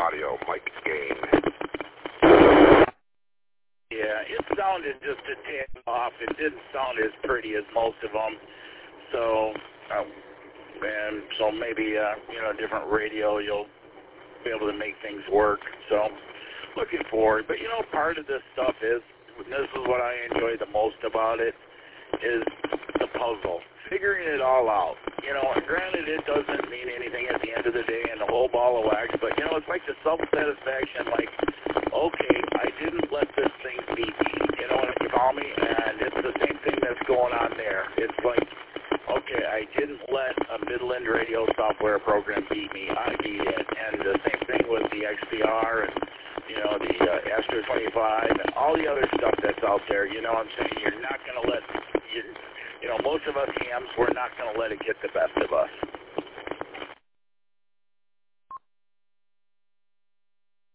audio mic gain. Yeah, it sounded just a tad off. It didn't sound as pretty as most of them. So, maybe a different radio, you'll be able to make things work. So, looking forward. But part of this stuff is, this is what I enjoy the most about it, is the puzzle, figuring it all out. Granted, it doesn't mean anything at the end of the day and the whole ball of wax, but it's like the self-satisfaction, like, okay, I didn't let this thing beat me, what you call me, and it's the same thing that's going on there. It's like, okay, I didn't let a middle-end radio software program beat me. I beat it. And the same thing with the XPR and, the Astro 25 and all the other stuff that's out there. I'm saying? You're not going to let, most of us hams, we're not going to let it get the best of us.